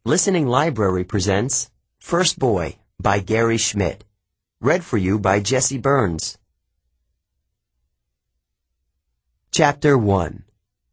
Listening Library presents First Boy by Gary Schmidt. Read for you by Jesse Burns. Chapter 1.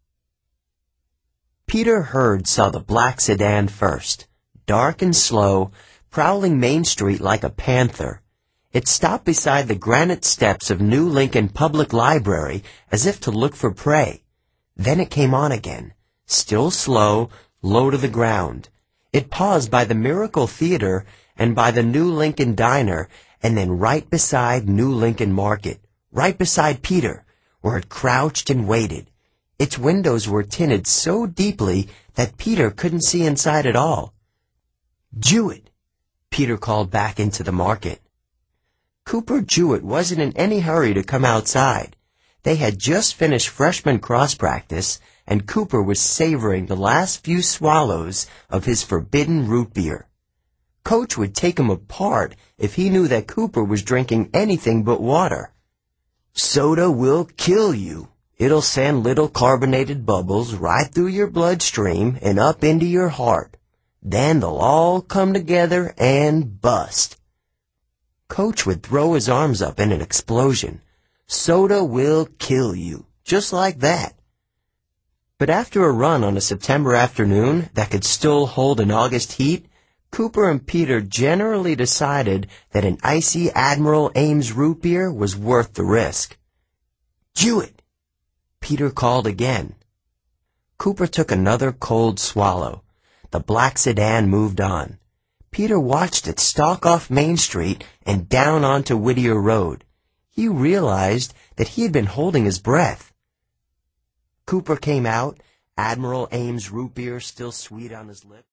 Peter Hurd saw the black sedan first, dark and slow, prowling Main Street like a panther. It stopped beside the granite steps of New Lincoln Public Library as if to look for prey. Then it came on again, still slow, low to the ground. It paused by the Miracle Theater and by the New Lincoln Diner, and then right beside New Lincoln Market, right beside Peter, where it crouched and waited. Its windows were tinted so deeply that Peter couldn't see inside at all. "Jewett," Peter called back into the market. Cooper Jewett wasn't in any hurry to come outside. They had just finished freshman cross practice, and Cooper was savoring the last few swallows of his forbidden root beer. Coach would take him apart if he knew that Cooper was drinking anything but water. "Soda will kill you. It'll send little carbonated bubbles right through your bloodstream and up into your heart. Then they'll all come together and bust." Coach would throw his arms up in an explosion. "Soda will kill you," just like that. But after a run on a September afternoon that could still hold an August heat, Cooper and Peter generally decided that an icy Admiral Ames root beer was worth the risk. "Jewett," Peter called again. Cooper took another cold swallow. The black sedan moved on. Peter watched it stalk off Main Street and down onto Whittier Road. He realized that he had been holding his breath. Cooper came out, Admiral Ames root beer still sweet on his lips.